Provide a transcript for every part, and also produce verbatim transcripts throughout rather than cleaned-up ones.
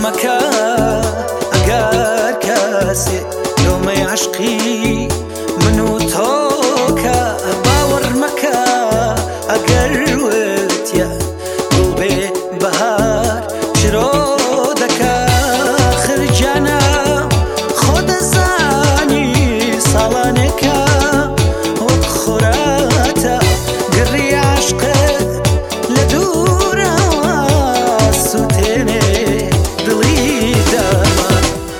مەکە ئەگەر کەسێ لۆمەی عشقی من و تۆکە باوەڕ مەکە ئەگەر وتیە دڵ بێ بەهار چرۆ دەکە خرجانە خۆ دەزانی ساڵانێکە وەک خۆراتە گڕی عشقت لە دوورەوە سوتێنێ دڵی دەما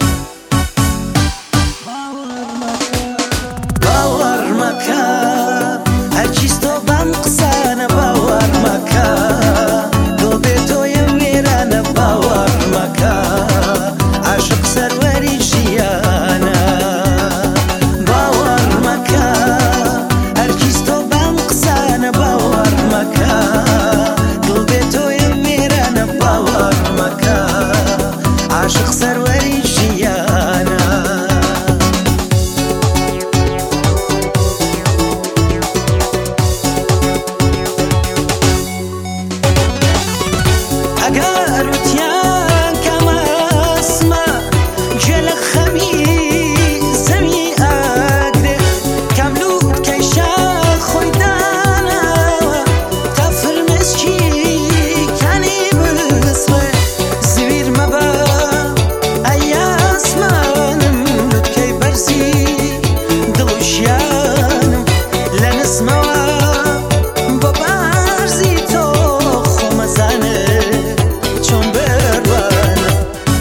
باوەڕ مەکە هەرگیز تۆ بەم قسانە باوەڕ مەکە دڵ بێ تۆیە وێرانە باوەڕ مەکە عاشق سەروەری ژیانە باوەڕ مەکە هەرگیز تۆ بەم قسانە باوەڕ مەکە دڵ بێ تۆیە وێرانە باوەڕ مەکە عاشق سەروەری ژیانە ئەگەر وتیان کەمەسمە گوێ لە خەمی زەوی ئەگرێ کەملوول کەیشە خۆی داناوە تا فرمێسکی کانی بسڵێ زویر مەبە ئەی ئاسمانم لوتکەی بەرزی دڵ و ژیانم لە نزمەوە بە بەرزی تۆ خۆمەزانێ چۆن بەروانە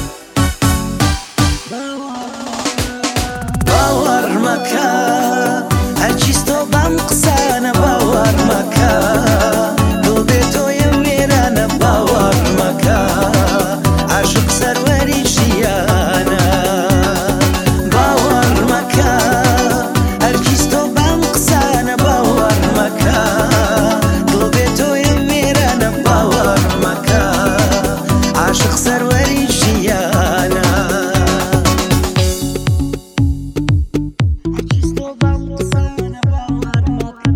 باوەڕ مەکە هەرگیز تۆ بەم قسانە باوەڕ مەکە دڵ بێ تۆیە وێرانە باوەڕ مەکە عاشق سەروەری ژیانە باوەڕ مەکە هەرگیز تۆ بەم قسانە باوەڕ مەکە دڵ بێ تۆیە وێرانە باوەڕ مەکە عاشق سەروەری ژیانە هەرگیز تۆ بەم قسانە باوەڕ مەکە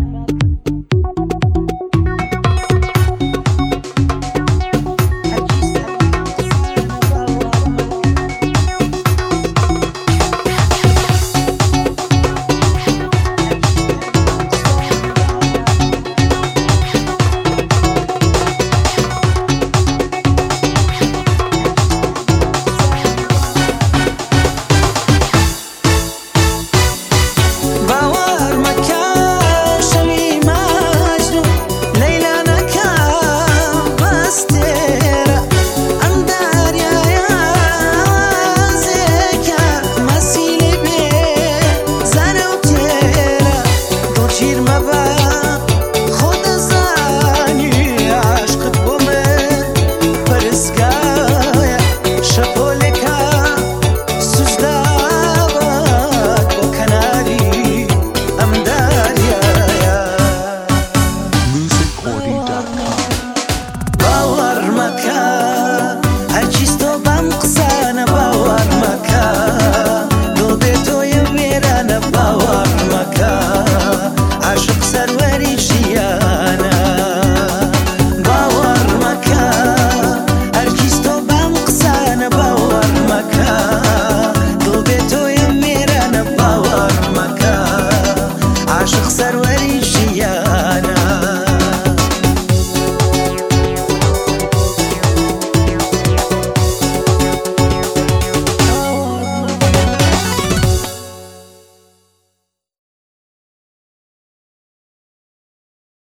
باوەڕ مەکە شەوی مەجنوون لەیلا نەکە بەستێرە ئەم دەریایە ئاوازێکە مەسی لێ بێ زارە و تێرە دڵگیر مەبە خۆ دەزانی عاشقت بۆ من پەرستگایە شەپۆلێکە سوزداوەت بۆ کەناری ئەم دەریایە music audio dot com باوەڕ مەکە هەرگیز تۆ بەم قسانە باوەڕ مەکە دڵ بێ تۆیە وێرانە باوەڕ مەکە